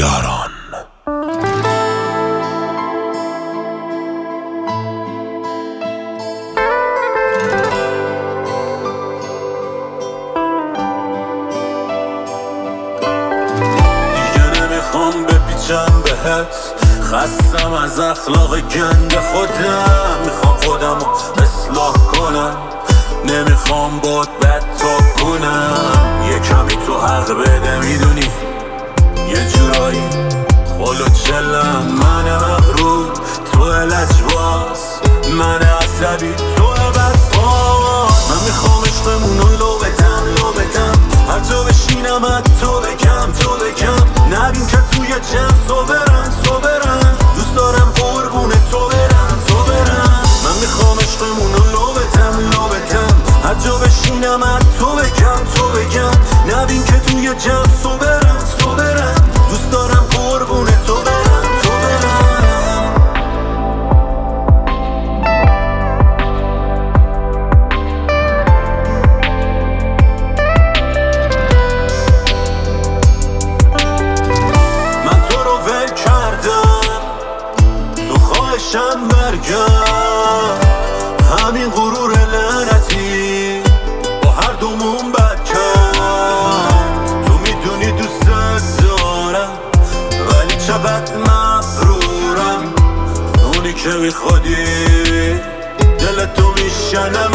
یاران. دیگه نمیخوام بپیچم بهت، خستم از اخلاق گند خودم. میخوام خودمو اصلاح کنم، نمیخوام باد بد تا کنم. یه کمی تو حق بده، میدونی یه جورایی خلو چلم. من مغرور، تو لجباز، من عصبی، تو بدباز. من میخوام عشقمونو لو بدم، هر جا بشینم از تو بگم نبین که توی جمع صبرم دوست دارم قربون تو برم. من میخوام عشقمونو لو بدم، هر جا بشینم از تو بگم نبین که توی جمع صبرم دوست دارم قربون تو برم. من تو رو ول کردم، تو خواهشم برگرد. همین غرور لعنتی با هر دومون بد کرد. تو میدونی دوست دارم ولی چقدر مغرورم. اونی که میخوادی دل تو میشنم